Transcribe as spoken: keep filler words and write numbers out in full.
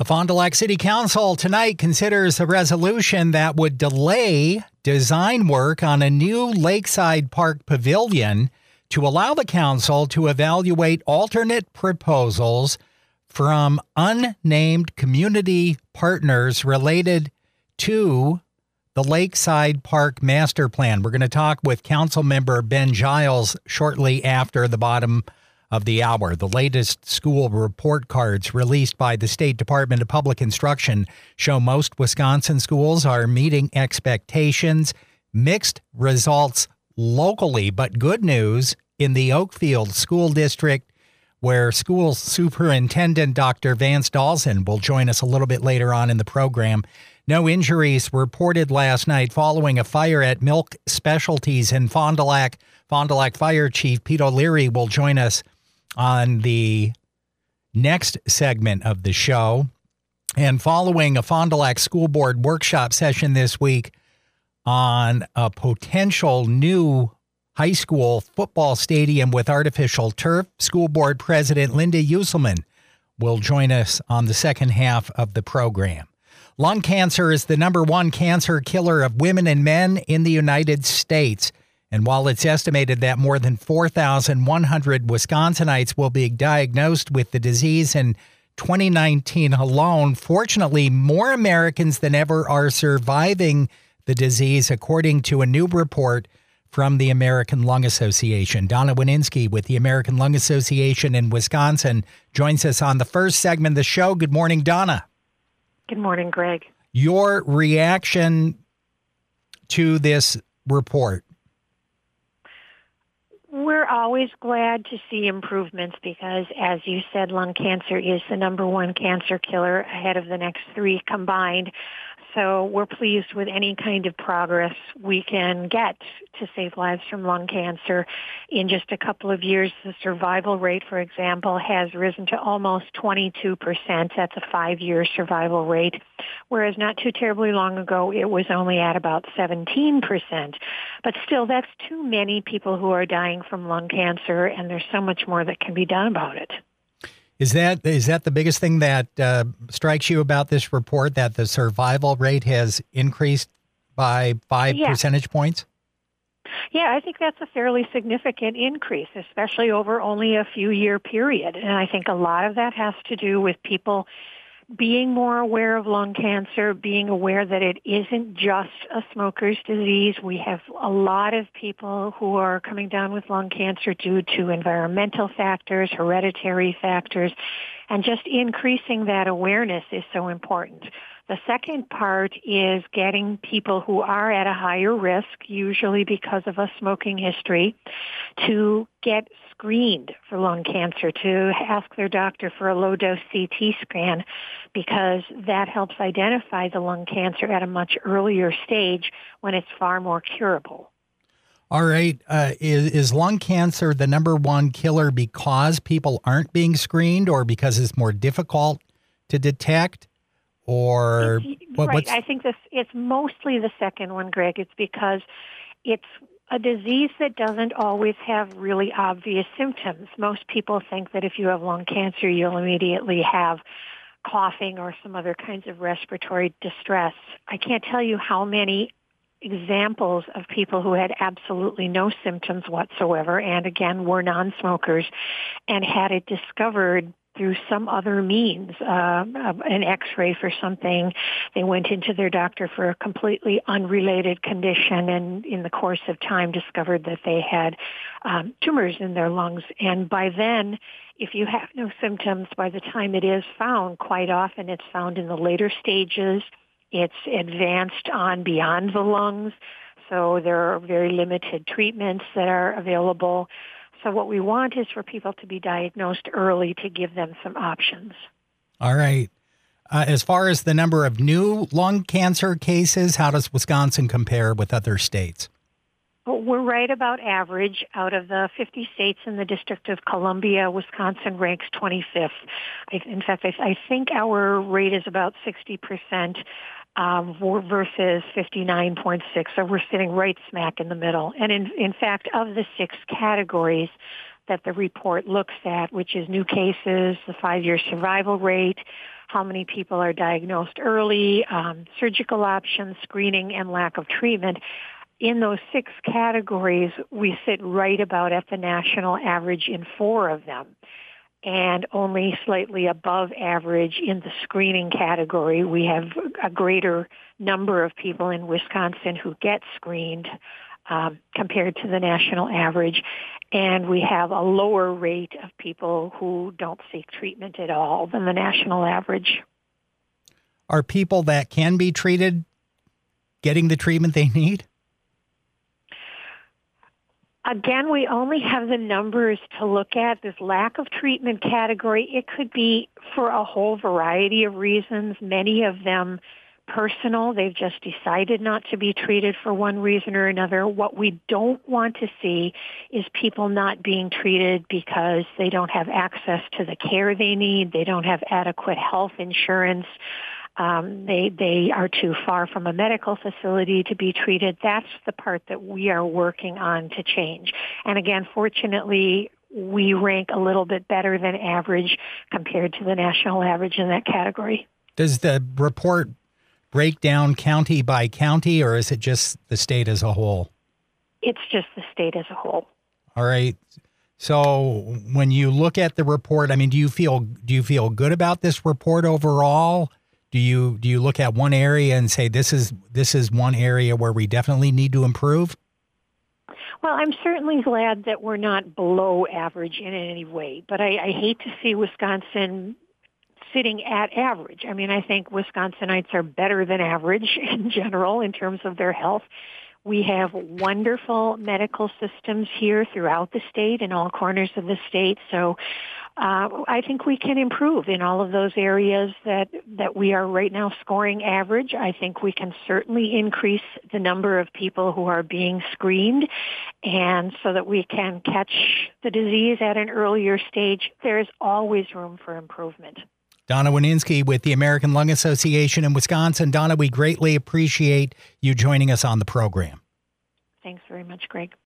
The Fond du Lac City Council tonight considers a resolution that would delay design work on a new Lakeside Park Pavilion to allow the council to evaluate alternate proposals from unnamed community partners related to the Lakeside Park Master Plan. We're going to talk with Council Member Ben Giles shortly after the bottom of the hour. The latest school report cards released by the State Department of Public Instruction show most Wisconsin schools are meeting expectations. Mixed results locally, but good news in the Oakfield School District, where school superintendent Doctor Vance Dalzin will join us a little bit later on in the program. No injuries reported last night following a fire at Milk Specialties in Fond du Lac. Fond du Lac Fire Chief Pete O'Leary will join us on the next segment of the show. And following a Fond du Lac School Board workshop session this week on a potential new high school football stadium with artificial turf, School Board President Linda Uselman will join us on the second half of the program. Lung cancer is the number one cancer killer of women and men in the United States. And while it's estimated that more than four thousand one hundred Wisconsinites will be diagnosed with the disease in twenty nineteen alone, fortunately, more Americans than ever are surviving the disease, according to a new report from the American Lung Association. Donna Wininski with the American Lung Association in Wisconsin joins us on the first segment of the show. Good morning, Donna. Good morning, Greg. Your reaction to this report? We're always glad to see improvements because, as you said, lung cancer is the number one cancer killer ahead of the next three combined. So we're pleased with any kind of progress we can get to save lives from lung cancer. In just a couple of years, the survival rate, for example, has risen to almost twenty-two percent. That's a five-year survival rate, whereas not too terribly long ago, it was only at about seventeen percent. But still, that's too many people who are dying from lung cancer, and there's so much more that can be done about it. Is that is that the biggest thing that uh, strikes you about this report, that the survival rate has increased by five yeah. percentage points? Yeah, I think that's a fairly significant increase, especially over only a few year period. And I think a lot of that has to do with people being more aware of lung cancer, being aware that it isn't just a smoker's disease. We have a lot of people who are coming down with lung cancer due to environmental factors, hereditary factors, and just increasing that awareness is so important. The second part is getting people who are at a higher risk, usually because of a smoking history, to get screened for lung cancer, to ask their doctor for a low-dose C T scan, because that helps identify the lung cancer at a much earlier stage when it's far more curable. All right. Uh, is, is lung cancer the number one killer because people aren't being screened, or because it's more difficult to detect? Or what, right. what's... I think this it's mostly the second one, Greg. It's because it's a disease that doesn't always have really obvious symptoms. Most people think that if you have lung cancer, you'll immediately have coughing or some other kinds of respiratory distress. I can't tell you how many examples of people who had absolutely no symptoms whatsoever, and again, were non-smokers, and had it discovered through some other means, uh, an x-ray for something. They went into their doctor for a completely unrelated condition, and in the course of time discovered that they had um, tumors in their lungs. And by then, if you have no symptoms, by the time it is found, quite often it's found in the later stages. It's advanced on beyond the lungs, so there are very limited treatments that are available. So what we want is for people to be diagnosed early to give them some options. All right. Uh, as far as the number of new lung cancer cases, how does Wisconsin compare with other states? Well, we're right about average. Out of the fifty states in the District of Columbia, Wisconsin ranks twenty-fifth. I, in fact, I, I think our rate is about sixty percent. Um, versus fifty-nine point six. So we're sitting right smack in the middle. And in, in fact, of the six categories, that the report looks at, which is new cases, the five-year survival rate, how many people are diagnosed early, um, surgical options, screening, and lack of treatment. In those six categories, we sit right about at the national average in four of them, and only slightly above average in the screening category. We have a greater number of people in Wisconsin who get screened um, compared to the national average, and we have a lower rate of people who don't seek treatment at all than the national average. Are people that can be treated getting the treatment they need? Again, we only have the numbers to look at. This lack of treatment category, it could be for a whole variety of reasons, many of them personal. They've just decided not to be treated for one reason or another. What we don't want to see is people not being treated because they don't have access to the care they need, they don't have adequate health insurance, Um, they they are too far from a medical facility to be treated. That's the part that we are working on to change. And again, fortunately, we rank a little bit better than average compared to the national average in that category. Does the report break down county by county, or is it just the state as a whole? It's just the state as a whole. All right. So when you look at the report, I mean, do you feel do you feel good about this report overall? Do you do you look at one area and say this is this is one area where we definitely need to improve? Well, I'm certainly glad that we're not below average in any way, but I, I hate to see Wisconsin sitting at average. I mean, I think Wisconsinites are better than average in general in terms of their health. We have wonderful medical systems here throughout the state, in all corners of the state. So uh, I think we can improve in all of those areas that, that we are right now scoring average. I think we can certainly increase the number of people who are being screened, and so that we can catch the disease at an earlier stage. There is always room for improvement. Donna Wininsky with the American Lung Association in Wisconsin. Donna, we greatly appreciate you joining us on the program. Thanks very much, Greg.